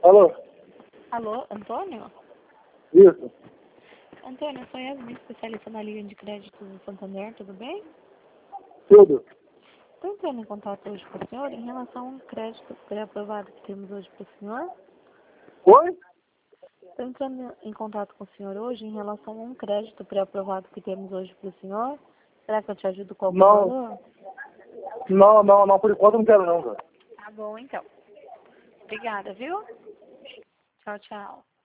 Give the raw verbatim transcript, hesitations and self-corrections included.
Alô? Alô, Antônio? Isso. Antônio, eu sou Yasmin, especialista na linha de crédito do Santander, tudo bem? Tudo. Estou entrando em contato hoje com o senhor em relação a um crédito pré-aprovado que temos hoje para o senhor. Oi? Estou entrando em contato com o senhor hoje em relação a um crédito pré-aprovado que temos hoje para o senhor. Será que eu te ajudo com algum Não. valor? Não, não, não, por enquanto não quero não, cara. Tá bom, então. Obrigada, viu? Tchau, tchau.